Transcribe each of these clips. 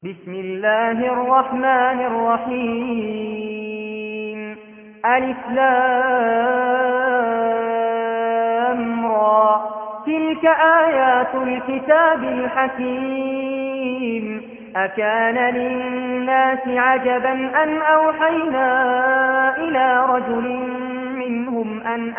بسم الله الرحمن الرحيم. ألف لام را. تلك آيات الكتاب الحكيم. أكان للناس عجبا أن أوحينا إلى رجل منهم أن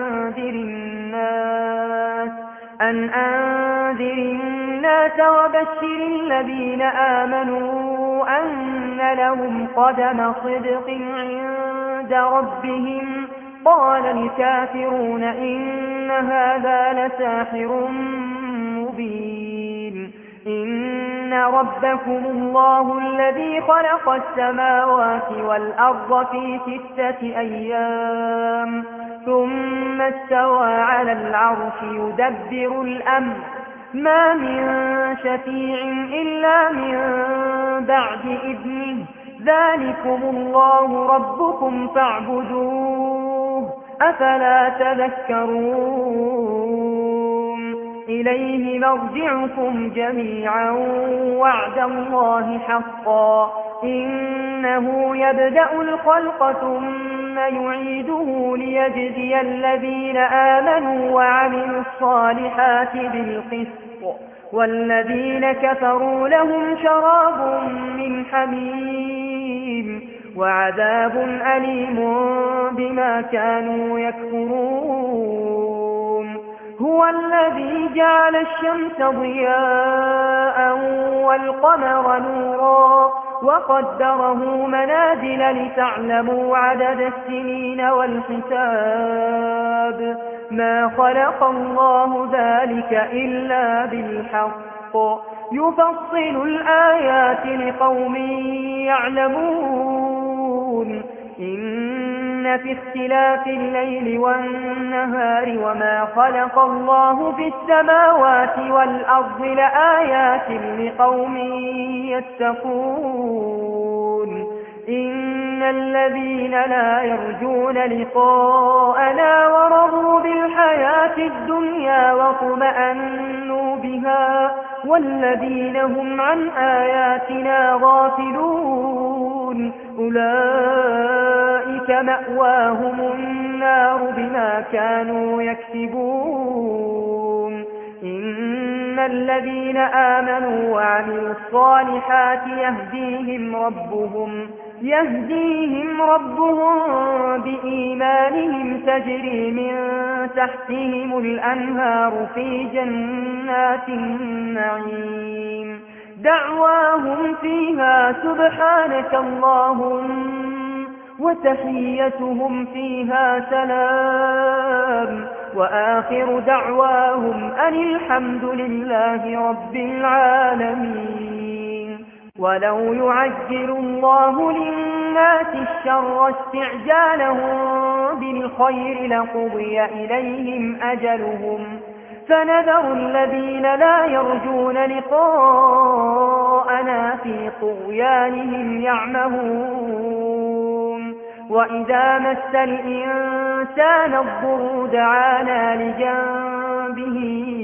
أنذر الناس وبشر الذين آمنوا أن لهم قدم صدق عند ربهم. قال الكافرون إن هذا لساحر مبين. إن ربكم الله الذي خلق السماوات والأرض في 6 أيام ثم استوى على العرش يدبر الأمر ما من شفيع إلا من بعد إذنه. ذلكم الله ربكم فاعبدوه أفلا تذكرون. إليه مرجعكم جميعا وعد الله حقا. إنه يبدأ الخلق ثم يعيده ليجزي الذين آمنوا وعملوا الصالحات بالقسط والذين كفروا لهم شراب من حميم وعذاب أليم بما كانوا يكفرون. هو الذي جعل الشمس ضياء والقمر نورا وقدره منازل لتعلموا عدد السنين والحساب. ما خلق الله ذلك إلا بالحق يفصل الآيات لقوم يعلمون. إن في اختلاف الليل والنهار وما خلق الله في السماوات والأرض لآيات لقوم يتقون. إن الذين لا يرجون لقاءنا ورضوا بالحياة الدنيا واطمأنوا بها والذين هم عن آياتنا غافلون أولئك مأواهم النار بما كانوا يكسبون. إن الذين آمنوا وعملوا الصالحات يهديهم ربهم بإيمانهم تجري من تحتهم الأنهار في جنات النعيم. دعواهم فيها سبحانك اللهم وتحيتهم فيها سلام وآخر دعواهم أن الحمد لله رب العالمين. ولو يعجل الله للناس الشر استعجالهم بالخير لقضي إليهم أجلهم فنذر الذين لا يرجون لقاءنا في طغيانهم يعمهون. وإذا مس الإنسان الضر دعانا لجنبه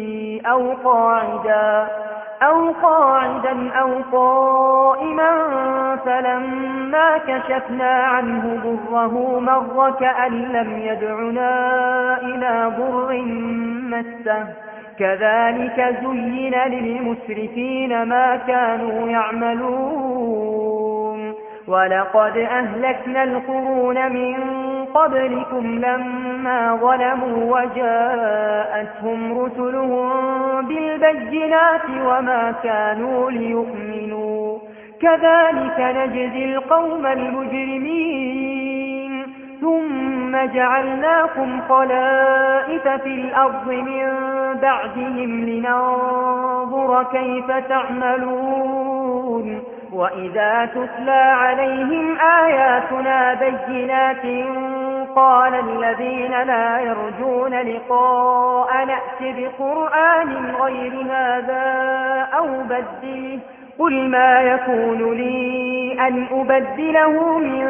أو قاعدا أو قائما فلما كشفنا عنه ضره مر كأن لم يدعنا إلى ضر مسه. كذلك زين للمسرفين ما كانوا يعملون. ولقد أهلكنا القرون من قبلكم لما ظلموا وجاءتهم رسلهم بالبينات وما كانوا ليؤمنوا. كذلك نجزي القوم المجرمين. ثم جعلناكم خلائف في الأرض من بعدهم لننظر كيف تعملون. وإذا تتلى عليهم آياتنا بينات قال الذين لا يرجون لقاء نأت بقرآن غير هذا أو بدله قل ما يكون لي أن أبدله من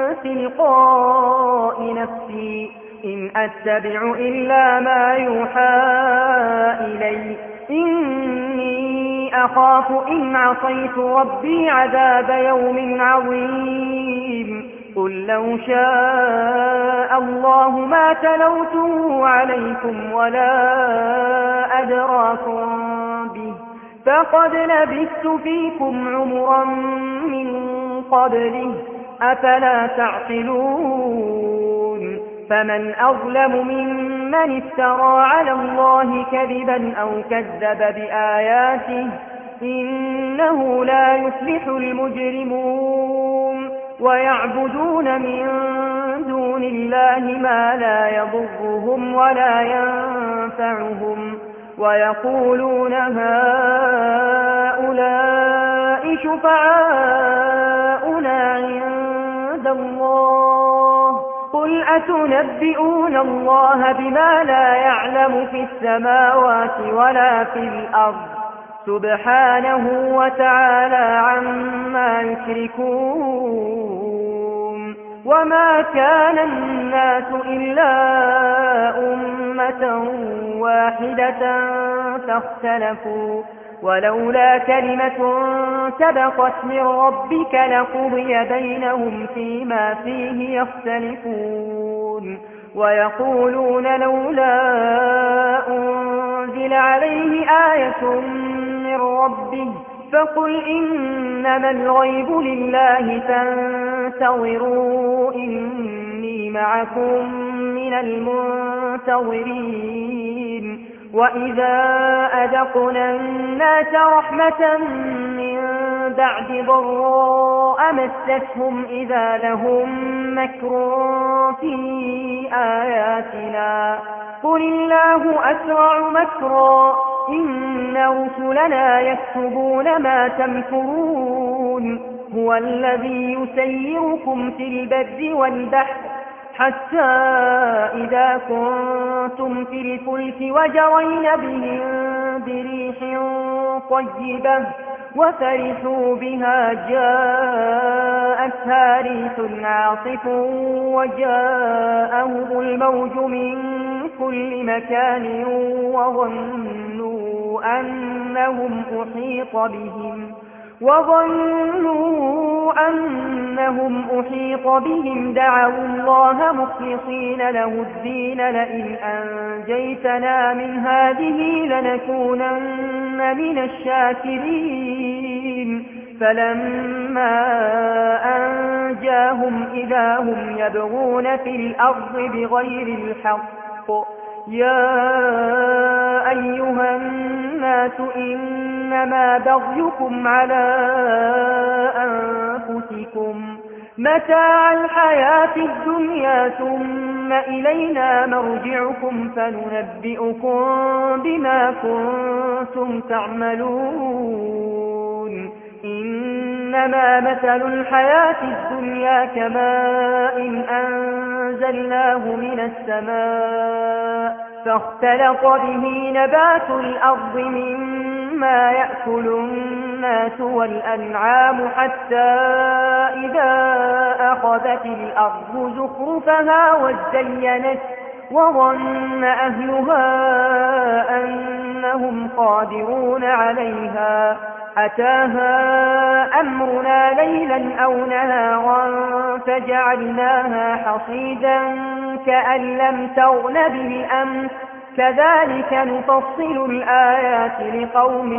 تلقاء نفسي إن أتبع إلا ما يوحى إلي إني أخاف إن عصيت ربي عذاب يوم عظيم قل لو شاء الله ما تلوته عليكم ولا أدراكم به فقد لبثت فيكم عمرا من قبله أفلا تعقلون فمن أظلم ممن افترى على الله كذبا أو كذب بآياته إنه لا يفلح المجرمون ويعبدون من دون الله ما لا يضرهم ولا ينفعهم ويقولون هؤلاء شفعاؤنا عند الله قل أتنبئون الله بما لا يعلم في السماوات ولا في الأرض سبحانه وتعالى عما يشركون وما كان الناس إلا أمة واحدة فاختلفوا ولولا كلمة سبقت من ربك لقضي بينهم فيما فيه يختلفون ويقولون لولا أنزل عليه آية من ربه فقل إنما الغيب لله فانتظروا إني معكم من المنتظرين وإذا أذقنا الناس رحمة من بعد ضراء مستهم إذا لهم مكر في آياتنا قل الله أسرع مكرا إن رسلنا يكتبون ما تمكرون هو الذي يسيركم في البر والبحر حتى إذا كنتم في الفلك وجرين بهم بريح طيبة وفرحوا بها جاءتها ريح عاصف وجاءهم الموج من كل مكان وظنوا أنهم أحيط بهم دعوا الله مخلصين له الدين لئن أنجيتنا من هذه لنكونن من الشاكرين فلما أنجاهم إذا هم يبغون في الأرض بغير الحق يا أيها الناس إنما بغيكم على أنفسكم متاع الحياة الدنيا ثم إلينا مرجعكم فننبئكم بما كنتم تعملون إنما مثل الحياة الدنيا كماء أنزلناه من السماء فاختلط به نبات الأرض مما يأكل الناس والأنعام حتى إذا أخذت الأرض زخرفها وزينت وظن أهلها أنهم قادرون عليها أتاها أمرنا ليلا أو نهارا فجعلناها حصيدا كأن لم تغن بالأمس كذلك نفصل الآيات لقوم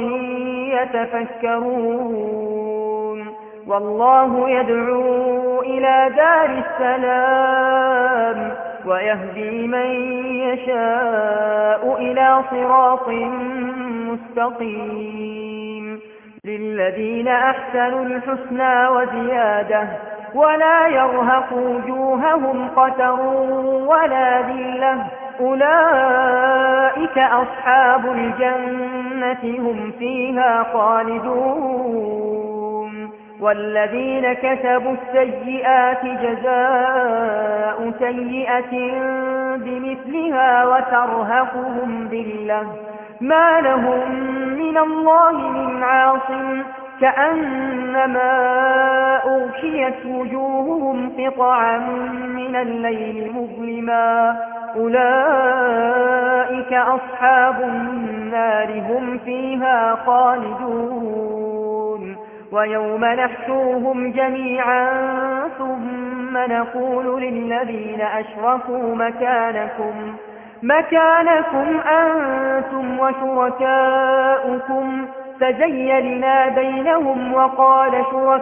يتفكرون والله يدعو إلى دار السلام ويهدي من يشاء إلى صراط مستقيم للذين أحسنوا الحسنى وزيادة ولا يرهق وجوههم قتر ولا ذلة أولئك أصحاب الجنة هم فيها خالدون والذين كسبوا السيئات جزاء سيئة بمثلها وترهقهم ذلة ما لهم من الله من عاصم كأنما أغشيت وجوههم قطعا من الليل مظلما أولئك أصحاب النار هم فيها خالدون ويوم نحشرهم جميعا ثم نقول للذين أشركوا مكانكم أنتم وشركاؤكم فزيلنا بينهم وقال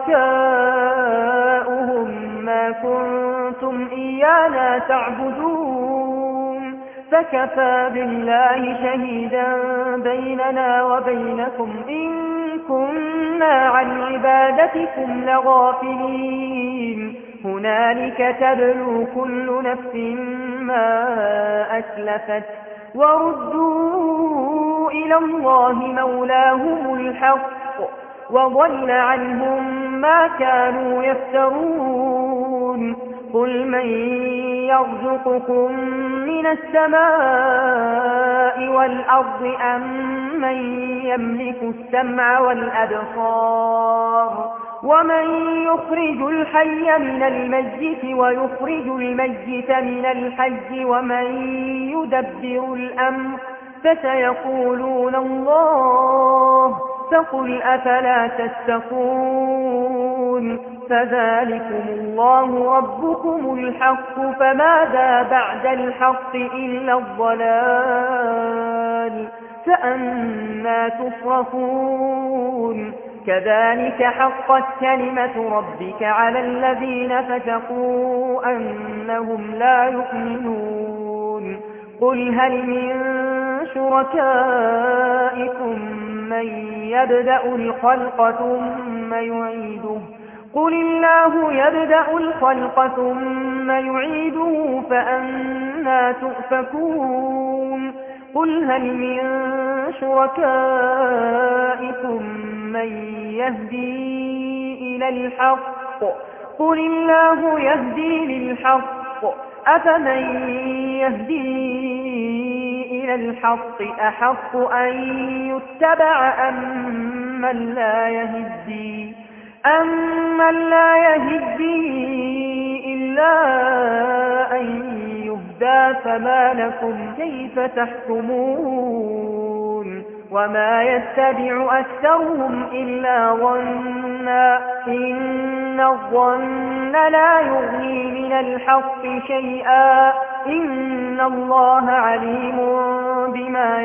شركاؤهم ما كنتم إيانا تعبدون فكفى بالله شهيدا بيننا وبينكم إن كنا عن عبادتكم لغافلين هنالك تبلو كل نفس ما أسلفت وردوا إلى الله مولاهم الحق وضل عنهم ما كانوا يفترون قل من يرزقكم من السماء والأرض أم من يملك السمع والأبصار ومن يخرج الحي من الميت ويخرج الميت من الحي ومن يدبر الأمر فسيقولون الله فقل أفلا تتقون فذلكم الله ربكم الحق فماذا بعد الحق إلا الضلال فأنى تصرفون كذلك حقت كلمة ربك على الذين فسقوا أنهم لا يؤمنون قل هل من شركائكم من يبدأ الخلق ثم يعيده قل الله يبدأ الخلق ثم يعيده فأنى تؤفكون قل هل من شركائكم من يهدي إلى الحق قل الله يهدي للحق أفمن يهدي إلى الحق أحق أن يتبع أمن لا يهدي إلا أن يهدى فما لكم كيف تحكمون وما يتبع أكثرهم إلا ظنا إن الظن لا يغني من الحق شيئا إن الله عليم بما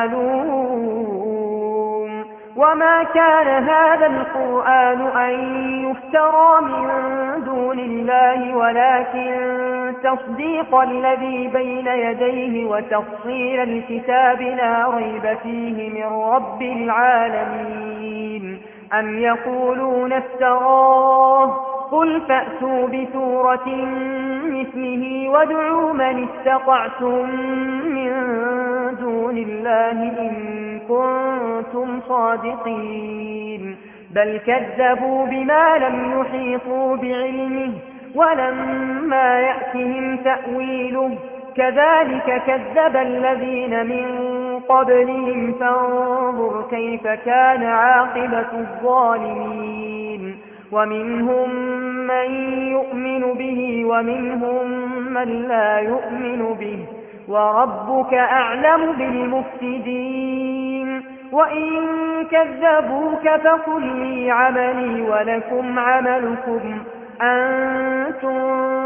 يفعلون وما كان هذا القرآن أن يفترى من دون الله ولكن تصديق الذي بين يديه وتفصيل الكتاب لا ريب فيه من رب العالمين أم يقولون افتراه قل فأتوا بسورة مثله وادعوا من استطعتم من دون الله إن كنتم صادقين بل كذبوا بما لم يحيطوا بعلمه ولما يأتهم تأويله كذلك كذب الذين من قبلهم فانظر كيف كان عاقبة الظالمين ومنهم من يؤمن به ومنهم من لا يؤمن به وربك أعلم بالمفسدين وإن كذبوك فقل لي عملي ولكم عملكم أنتم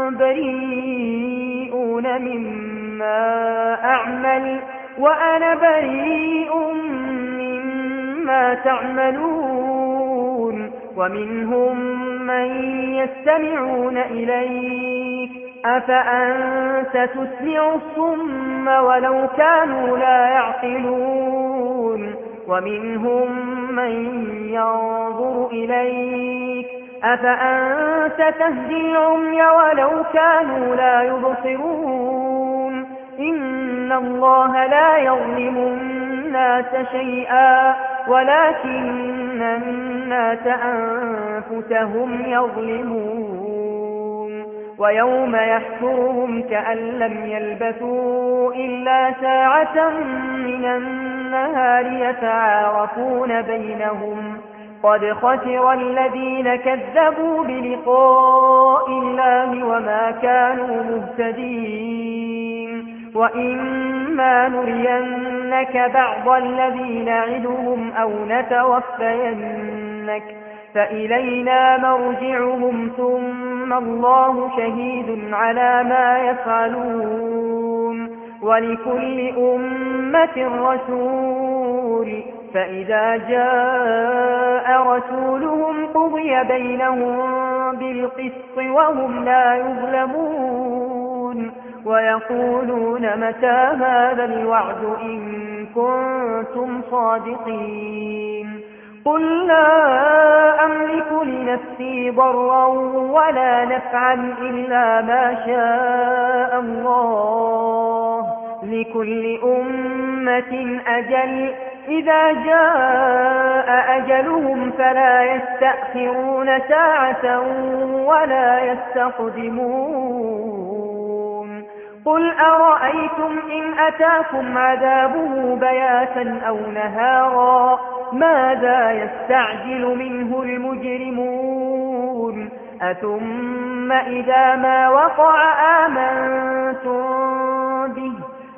بريئون مما أعمل وأنا بريء مما تعملون ومنهم من يستمعون إليك أفأنت تسمع الصم ولو كانوا لا يعقلون ومنهم من ينظر إليك أفأنت تهدي العمي ولو كانوا لا يبصرون إن الله لا يظلم الناس شيئا ولكن الناس أنفسهم يظلمون ويوم يحشرهم كأن لم يلبثوا إلا ساعة من النهار يتعارفون بينهم قد خسر الذين كذبوا بلقاء الله وما كانوا مهتدين وإما نرينك بعض الذي نعدهم أو نتوفينك فإلينا مرجعهم ثم الله شهيد على ما يفعلون ولكل أمة رسول فإذا جاء رسولهم قضي بينهم بالقسط وهم لا يظلمون ويقولون متى هذا الوعد إن كنتم صادقين قل لا أملك لنفسي ضرا ولا نفعا إلا ما شاء الله لكل أمة أجل إذا جاء أجلهم فلا يستأخرون ساعة ولا يستقدمون قل أرأيتم إن أتاكم عذابه بياتا أو نهارا ماذا يستعجل منه المجرمون أثم إذا ما وقع آمنتم به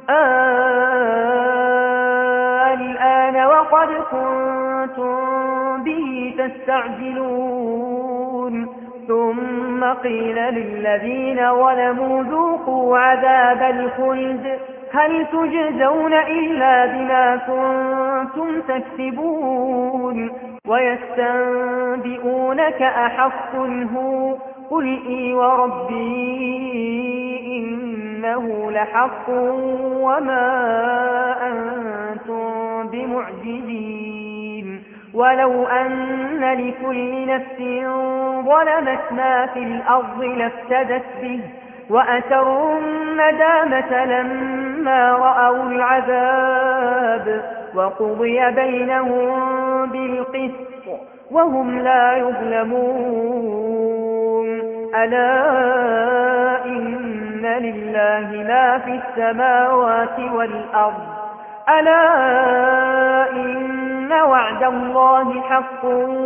الآن وقد كنتم به تستعجلون ثم قيل للذين ظلموا ذوقوا عذاب الخلد هل تجزون إلا بما كنتم تكسبون ويستنبئونك أحق هو قل إي وربي إنه لحق وما أنتم بمعجزين ولو أن لكل نفس ظلمت ما في الأرض لافتدت به وأسروا الندامة لما رأوا العذاب وقضي بينهم بالقسط وهم لا يظلمون ألا إن لله ما في السماوات والأرض ألا إن وعد الله حق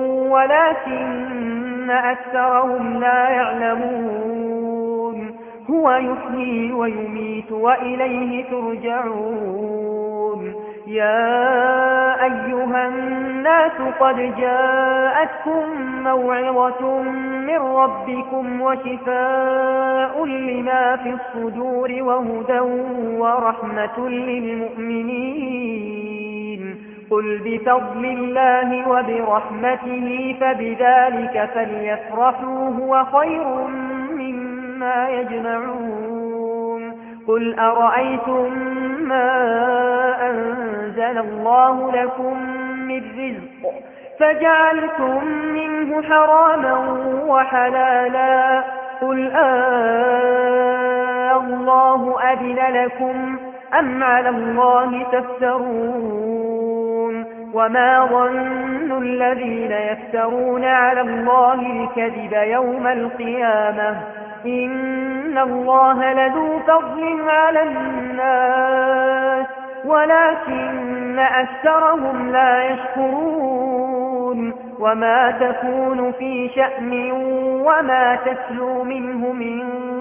ولكن أكثرهم لا يعلمون هو يحيي ويميت وإليه ترجعون يا أيها الناس قد جاءتكم موعظة من ربكم وشفاء لما في الصدور وهدى ورحمة للمؤمنين قل بفضل الله وبرحمته فبذلك فليفرحوا هو خير مما يجمعون قل أرأيتم ما أنزل الله لكم من رزق فجعلتم منه حراما وحلالا قل الله أذن لكم أم على الله تفترون وما ظن الذين يفترون على الله الكذب يوم القيامة إن الله لذو فضل على الناس ولكن أكثرهم لا يشكرون وما تكون في شأن وما تتلو منه من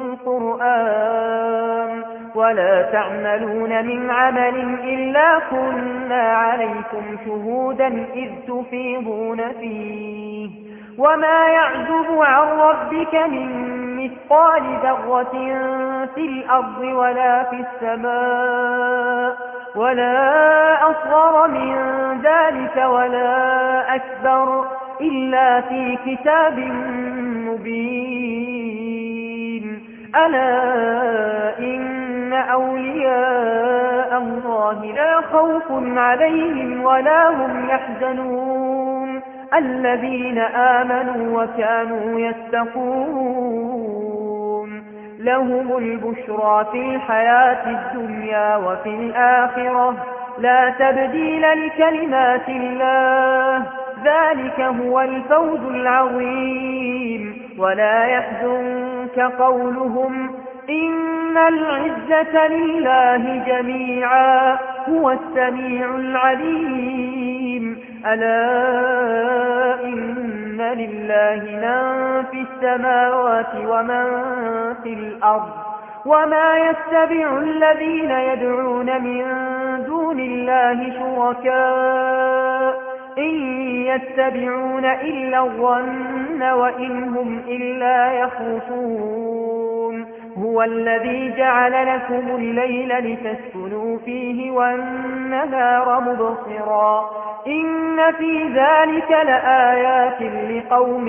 قرآن ولا تعملون من عمل إلا كنا عليكم شهودا إذ تفيضون فيه وما يعزب عن ربك من مثقال ذرة في الأرض ولا في السماء ولا أصغر من ذلك ولا أكبر إلا في كتاب مبين ألا إن أولياء الله لا خوف عليهم ولا هم يحزنون الذين آمنوا وكانوا يتقون لهم البشرى في الحياة الدنيا وفي الآخرة لا تبديل لكلمات الله ذلك هو الفوز العظيم ولا يحزنك قولهم إن العزة لله جميعا هو السميع العليم ألا إن لله من في السماوات ومن في الأرض وما يتبع الذين يدعون من دون الله شركاء إن يتبعون إلا الظن وإن هم إلا يخرصون هو الذي جعل لكم الليل لتسكنوا فيه والنهار مبصرا إن في ذلك لآيات لقوم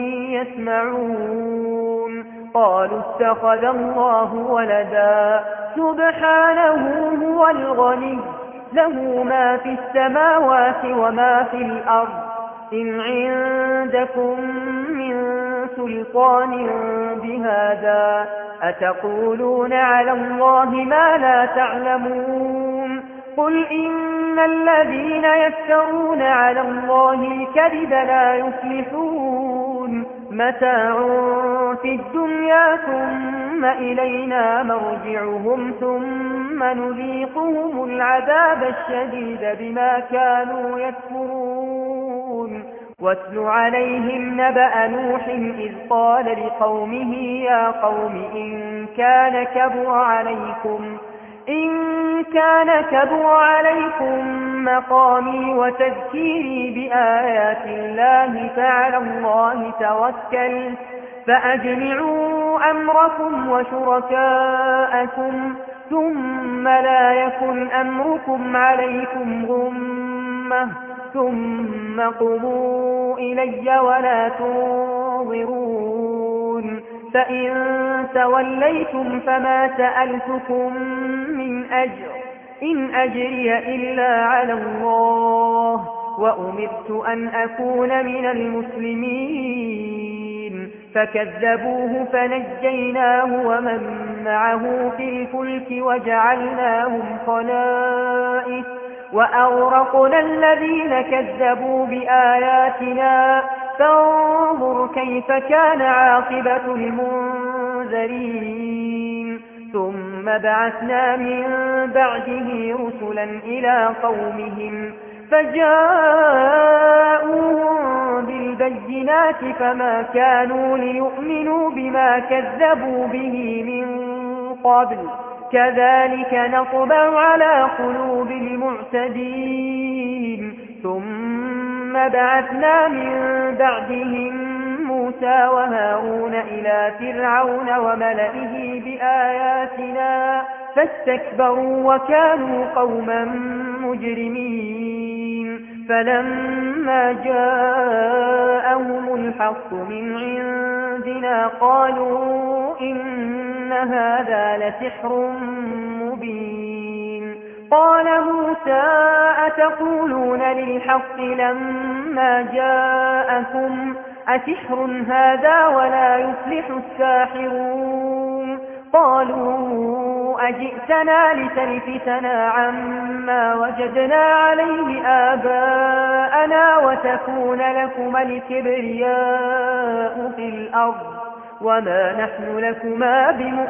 يسمعون قالوا اتخذ الله ولدا سبحانه هو الغني له ما في السماوات وما في الأرض إن عندكم من سلطان بهذا أتقولون على الله ما لا تعلمون قل إن الذين يفترون على الله الكذب لا يفلحون متاع في الدنيا ثم إلينا مرجعهم ثم نذيقهم العذاب الشديد بما كانوا يكفرون واتل عليهم نبأ نوح إذ قال لقومه يا قوم إن كان كبر عليكم مقامي وتذكيري بآيات الله فعلى الله توكلت فأجمعوا أمركم وشركاءكم ثم لا يكن أمركم عليكم غمة ثم قضوا إلي ولا تنظرون فإن توليتم فما سألتكم من أجر إن أجري إلا على الله وأمرت أن أكون من المسلمين فكذبوه فنجيناه ومن معه في الفلك وجعلناهم خلائف وأغرقنا الذين كذبوا بآياتنا فانظر كيف كان عاقبة المنذرين ثم بعثنا من بعده رسلا إلى قومهم فجاءوهم بالبينات فما كانوا ليؤمنوا بما كذبوا به من قبل كذلك نطبع على قلوب المعتدين ثم بعثنا من بعدهم موسى وهارون إلى فرعون وملئه بآياتنا فاستكبروا وكانوا قوما مجرمين فلما جاءهم الحق من عندنا قالوا إن هذا لسحر مبين قال موسى أتقولون للحق لما جاءكم أسحر هذا ولا يفلح الساحرون قالوا أجئتنا لتلفتنا عما وجدنا عليه آباءنا وتكون لكما الكبرياء في الأرض وما نحن لكما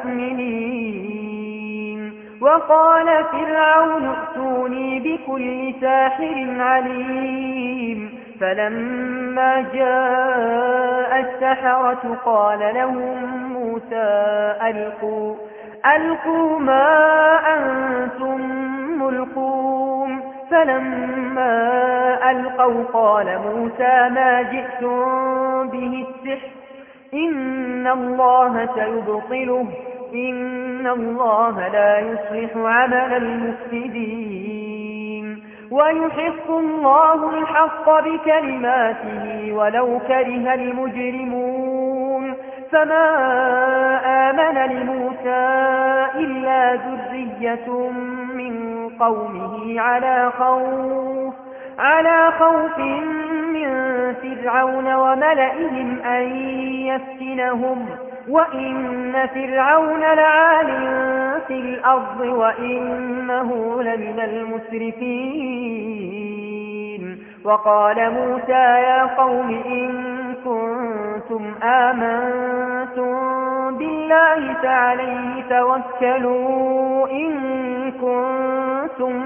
بمؤمنين وقال فرعون ائتوني بكل ساحر عليم فلما جاء السحرة قال لهم موسى ألقوا ما أنتم ملقون فلما ألقوا قال موسى ما جئتم به السحر إن الله سيبطله إن الله لا يصلح عمل المفسدين ويحق الله الحق بكلماته ولو كره المجرمون فما آمن لموسى إلا ذرية من قومه على خوف من فرعون وملئهم أن يفتنهم وإن فرعون لعال في الأرض وإنه لمن المسرفين وقال موسى يا قوم إن كنتم آمنتم بالله فعليه توكلوا إن كنتم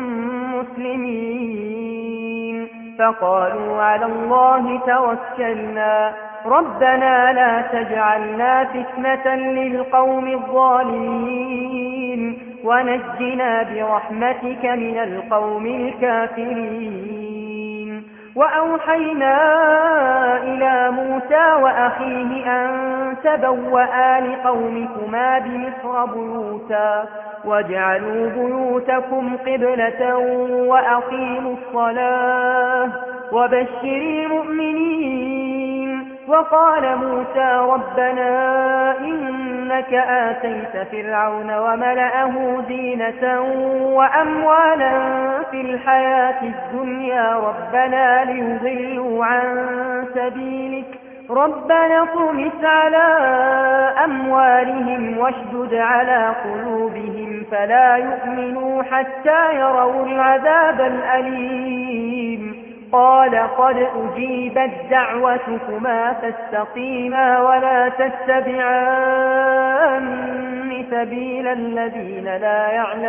مسلمين فقالوا على الله توكلنا ربنا لا تجعلنا فتنة للقوم الظالمين ونجنا برحمتك من القوم الكافرين. وأوحينا إلى موسى وأخيه أن تبوأ لقومكما بمصر بيوتا واجعلوا بيوتكم قبلة وأقيموا الصلاة وبشر المؤمنين. وقال موسى ربنا إنك آتيت فرعون وملأه زينة وأموالا في الحياة الدنيا ربنا ليضلوا عن سبيلك ربنا اطمس على أموالهم واشدد على قلوبهم فلا يؤمنوا حتى يروا العذاب الأليم. قال قد أجيبت دعوتكما فاستقيما ولا تتبعان سبيل الذين لا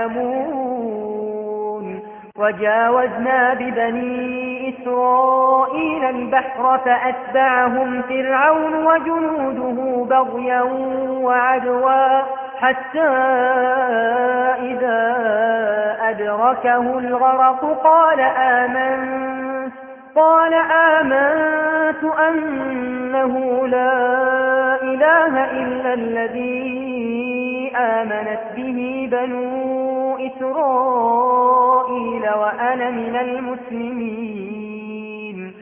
يعلمون. وجاوزنا ببني إسرائيل البحر فأتبعهم فرعون وجنوده بغيا وعدوا حتى إذا أدركه الغرق قال آمنت أنه لا إله إلا الذي آمنت به بنو إسرائيل وأنا من المسلمين.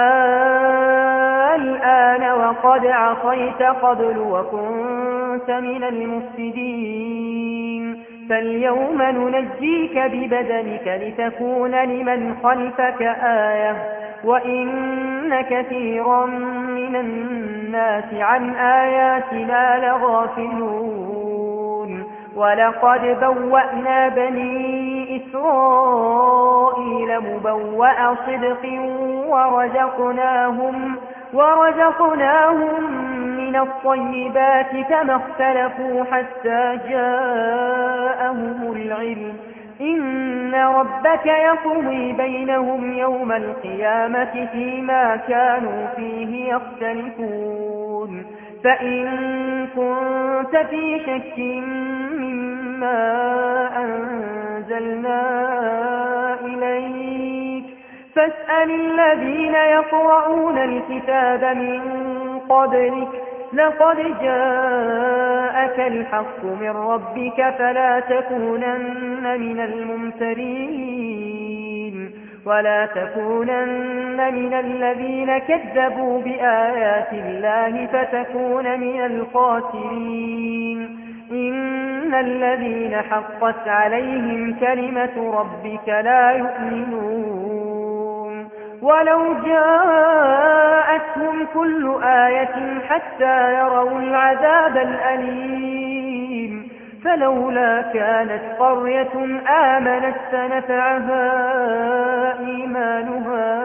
الآن وقد عصيت قبل وكنت من المفسدين فاليوم ننجيك ببدنك لتكون لمن خلفك آية وإن كثيرا من الناس عن آياتنا لغافلون. ولقد بوأنا بني إسرائيل مبوأ صدق ورزقناهم من الطيبات فما اختلفوا حتى جاءهم العلم. إن ربك يقضي بينهم يوم القيامة فيما كانوا فيه يختلفون. فإن كنت في شك مما أنزلنا إليك فاسأل الذين يقرؤون الكتاب من قبلك لقد جاءك الحق من ربك فلا تكونن من الممترين ولا تكونن من الذين كذبوا بآيات الله فتكون من الخاسرين. إن الذين حقت عليهم كلمة ربك لا يؤمنون ولو جاءتهم كل آية حتى يروا العذاب الأليم. فلولا كانت قرية آمنت فنفعها إيمانها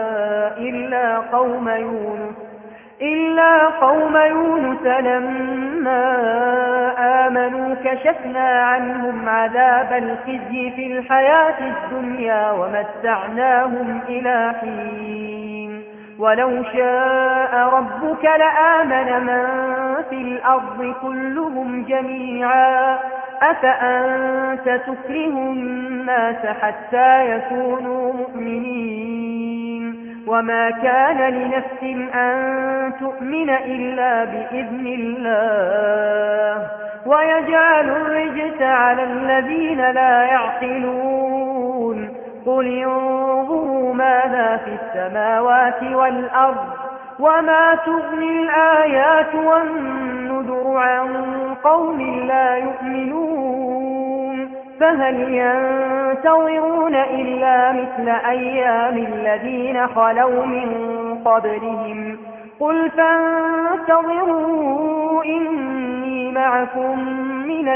إلا قوم يونس لما آمنوا كشفنا عنهم عذاب الخزي في الحياة الدنيا ومتعناهم إلى حين. ولو شاء ربك لآمن من في الأرض كلهم جميعا أفأنت تكره الناس حتى يكونوا مؤمنين. وما كان لنفس أن تؤمن إلا بإذن الله ويجعل الرجس على الذين لا يعقلون. قل انظروا ماذا في السماوات والأرض وما تغني الآيات والنذر عن قوم لا يؤمنون. فهل ينتظرون إلا مثل أيام الذين خلوا من قبلهم قل فانتظروا إني معكم من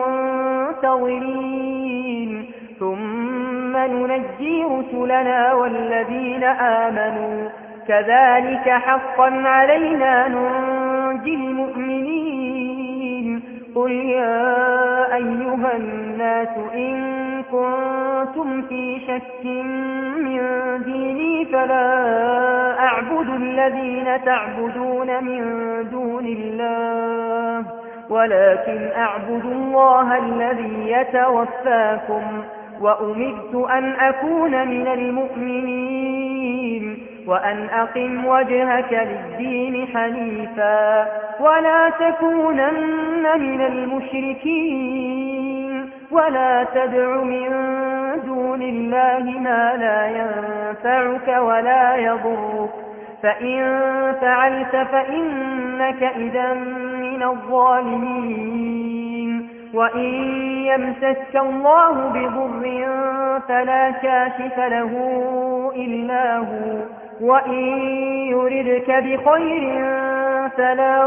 المنتظرين ثم ننجي رسلنا والذين آمنوا كذلك حقا علينا ننجي المؤمنين. قل يا أيها الناس إن كنتم في شك من ديني فلا أعبد الذين تعبدون من دون الله ولكن أعبد الله الذي يتوفاكم وأمرت أن أكون من المؤمنين وأن أقم وجهك للدين حنيفا ولا تكونن من المشركين ولا تدع من دون الله ما لا ينفعك ولا يضرك فإن فعلت فإنك إذا من الظالمين وإن يمسسك الله بضر فلا كاشف له إلا هو وإن يردك بخير فلا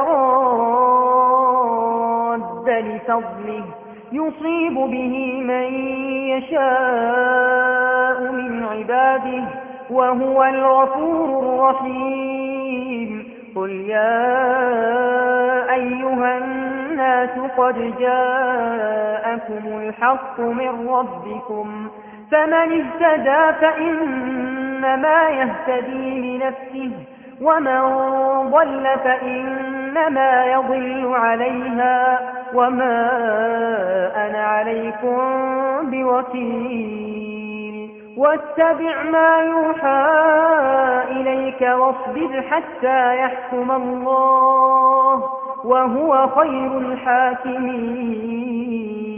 راد لفضله يصيب به من يشاء من عباده وهو الغفور الرحيم قل يا أيها الناس قد جاءكم الحق من ربكم فمن اهتدى فإنما يهتدي لنفسه ومن ضل فإنما يضل عليها وما أنا عليكم بوكيل واتبع ما يوحى إليك واصبر حتى يحكم الله وهو خير الحاكمين